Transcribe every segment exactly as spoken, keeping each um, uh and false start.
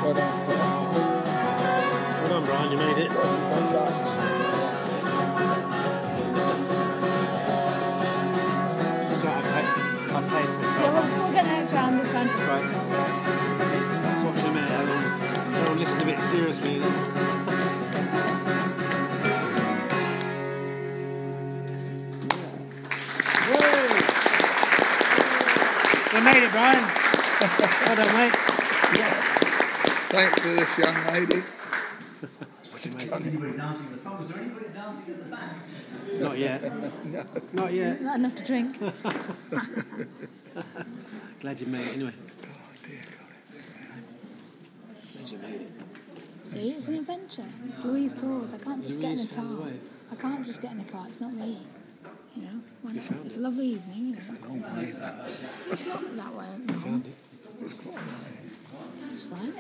Well done. Well done, Brian, you made it. So I paid, I paid for it. Yeah, we'll, we'll get the next round this time. That's right. That's what I meant. Everyone, everyone listen a bit seriously. Then. You made it, Brian. Well done, mate. Yeah. Thanks to this young lady. Anybody dancing at the front? Was there anybody dancing at the back? Not yet. No. Not yet. Not enough to drink. Glad you made it anyway. Oh dear God. Glad you made it. See, it's an adventure. It's Louise Tours. I can't just Louise get in a found a car. way. I can't just get in a car. It's not me. You know, why not? It's a lovely evening. You know. It's a long way that. It's not that way. You found it. It's quite a long way. It's fine.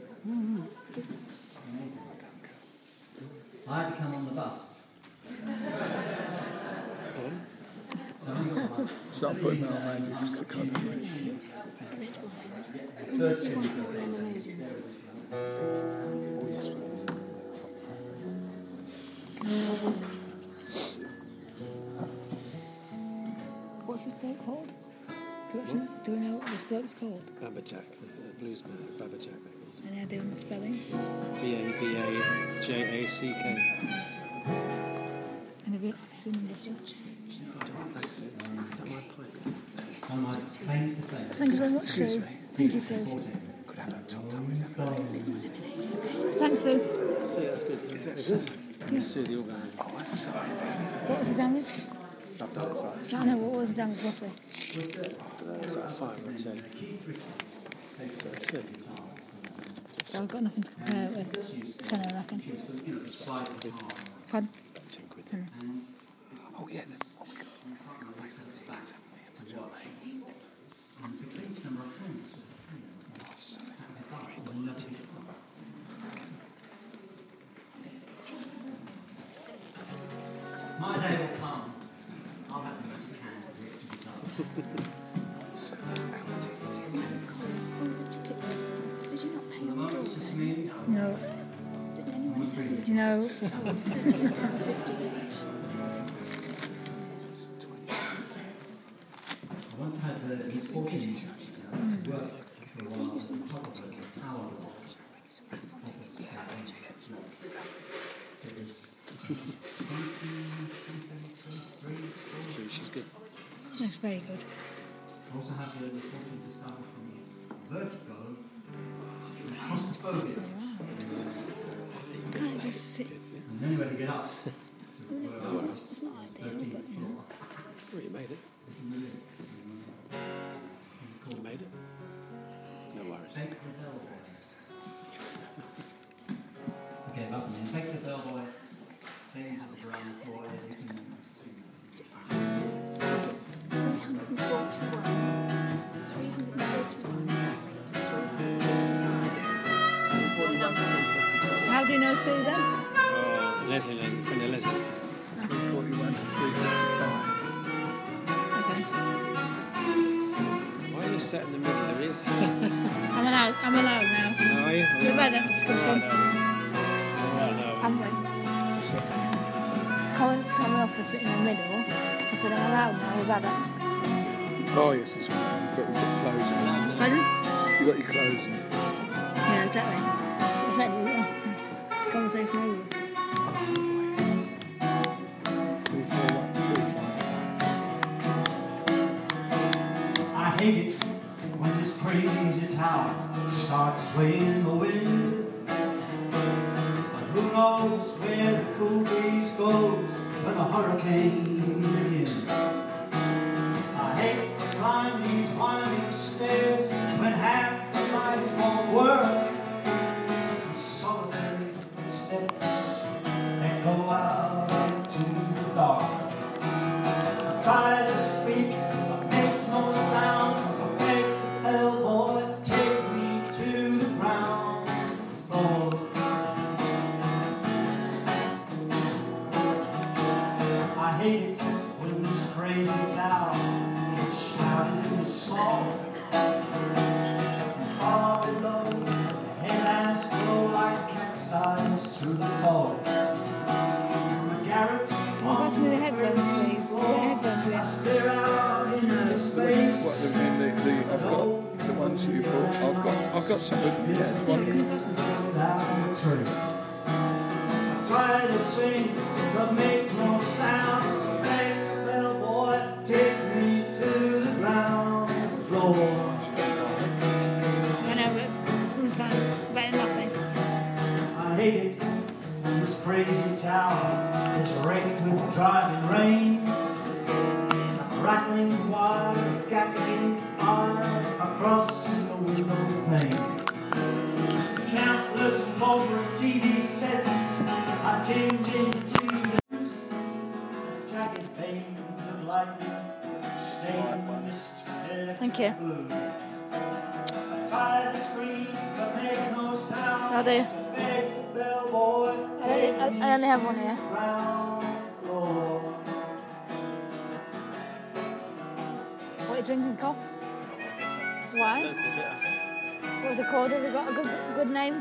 I had to come on the bus. So I got one. Stop putting that on Magic Staccato. First What's this bloke called? Do we, actually, do we know what this bloke's called? Baba Jack, the blues man, Baba Jack. And they're doing the spelling. B A B A J A C K. And a bit seen them before. Oh, thanks. Is that my pipe? on my claims to fame. Thanks very much, Excuse Sue. me. Thank you, Sue. Could have that top toe in there. Thanks, Sue. See, that's good. Is that That's Sue? good. Yes. See the organiser. Oh, I'm sorry. What was the damage? I've done it, sorry. I don't know, what was the damage roughly? It's like five, I'd say. So that's good. So I've got nothing to compare it with. Ten, I reckon. Pardon? Ten quid. Ten. Oh, yeah. The, oh, we got, we got to pay for the tickets, haven't we? How much are they? Oh, sorry. My day will come. I'll have to go to Canada to be done. Did you not pay At the moment, it's just me. No. I'm afraid. No. I once had the misfortune to work for a while on top of a tower block. Office. It was twenty something, twenty-three. So she's good. That's very good. I also had the misfortune to suffer from vertigo and claustrophobia. Can't just sit. And then you had to get up. To, uh, It's not, it's not ideal, but you know. Oh, you made it. It's in the lyrics. It's You called made it. No worries. Take the Bellboy. I gave up and then take the Bellboy, then you have the brown boy, and you can see. Tickets, three hundred forty-one. three hundred forty-one. How do you know Sue then? Oh, Leslie, Leslie, friend of Leslie's. forty-one to three fifty-five. Okay. Why are you sat in the middle, Louise? I'm allowed, I'm allowed now. How are you? We've had that discussion. Right now. Haven't we? Colin coming off with it in the middle. I said, I'm allowed now, we've had that. Oh, yes, it's good. You've got your clothes on. Pardon? You've got your clothes on. Yeah, exactly. Exactly. Yeah. Conversation over. three four one three five five. I hate it when this crazy tower starts swaying in the wind. But who knows where the cool breeze goes when the hurricane begins. I hate to climb these winding stairs when half the lights won't work. The solitary steps that go out into the dark. I try to speak, but make no sound, so make the bellboy take me to the ground floor. I hate it when this crazy tower gets shouted in the Yeah, can you listen? down the tree. I try to sing, but make no sound. Hey, bellboy, take me to the ground floor. I know, but sometimes better than nothing. I hate it. This crazy tower is raked with driving rain. Rattling wire, cackling fire across the window pane. Countless corporate T V sets are changing to the news. Jagged veins of lightning stain mist. Thank you. Blue. I tried to scream, but made no sound. I'll do. Big bellboy, I only, I only have one here. ground floor. What are you drinking, Cop? Why? Local bitter. What was it called? Has it got a good, good name?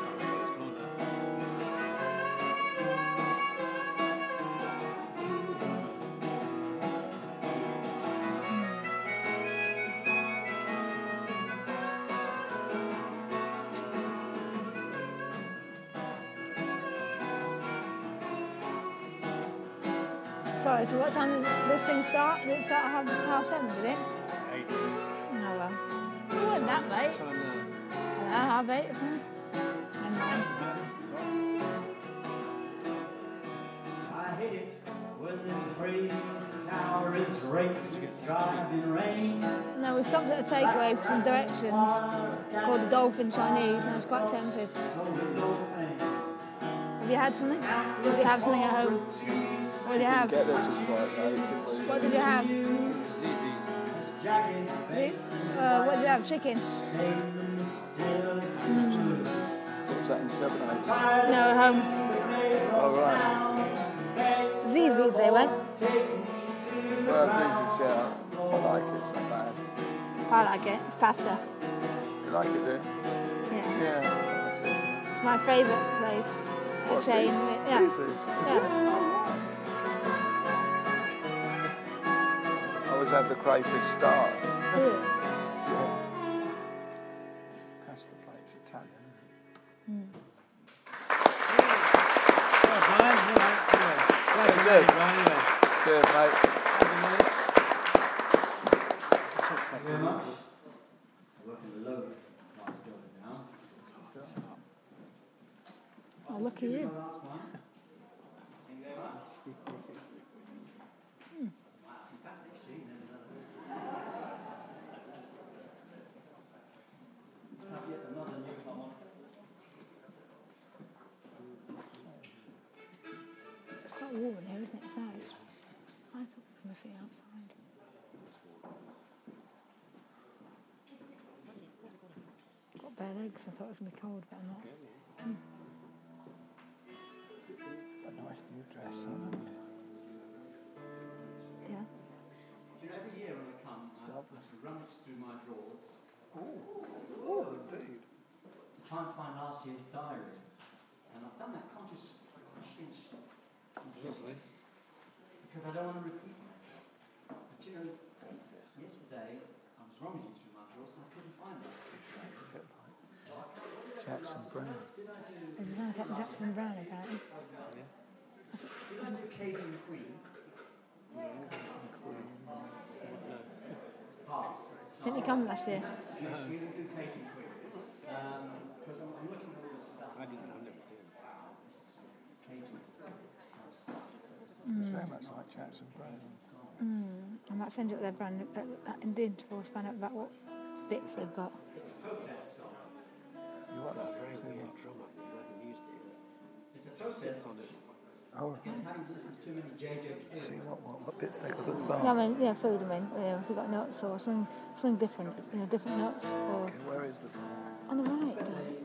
Sorry, so what time did this thing start? Did it start at half, half seven, did it? Eight. Oh well. It wasn't that late. Time now. I don't know, half eight or something. Never mind. I hate it when this crazy tower is raked with driving rain. No, we stopped at a takeaway for some directions called the Dolphin Chinese and I was quite tempted. Have you had something? Did you have something at home? What did you have? Get there just quite late. What did you have? Z Z's. Uh, what did you have? Chicken? What was that in seven eight? No, at home. Oh, right. Zzz's they went. Well, it's easy, yeah. I like it, it's not bad. I like it. It's pasta. You like it, do you? Yeah. Yeah, that's it. It's my favourite place. What, Chain. Zzz's? Yeah. Zzz's? Is Yeah. it? I always have the crayfish starter. Ew. Yeah. Pasta plate's Italian. Oh, Brian, all right. Yeah. Glad That's you made it. it, Brian, anyway. Cheers, mate. Thank you very much. I work in the lower class building now. Oh, look at you. My last one. Thank you very much. Wow, in fact, next year, you never know. Let's have yet another newcomer. It's quite warm in here, isn't it? It's nice. I thought we were going to see outside. Got bare legs. I thought it was going to be cold, but I'm not. Mm. A nice new dress on, haven't you? Yeah. You know, every year when I come, I have to rummage through my drawers Oh, indeed. to try and find last year's diary. And I've done that conscious, conscious, Lovely. because I don't want to repeat myself. But you know, yesterday I was rummaging through my drawers and I couldn't find it. It sounds a bit like Jackson Brown. It sounds like Jackson Brown, apparently. Did I do Cajun Queen? Pass. Didn't he come last year? Yes, we will do Cajun Queen. Um, because I'm, I'm looking at all this stuff. I didn't, I've never seen it. Cajun. It's very much like Jackson Brown. Mm. I might send you up their brand uh, uh, in the interval to find out about what bits they've got. It's a protest song. You want A that? very weird drum up there, I haven't used it yet. It's a protest Sits on it. Oh, against having to listen to too many J J K. see what, what, what bits they got at the No, bar. I mean, yeah, food, I mean, yeah, if they've got nuts or something, something different, you know, different nuts or... Okay, where is the bar?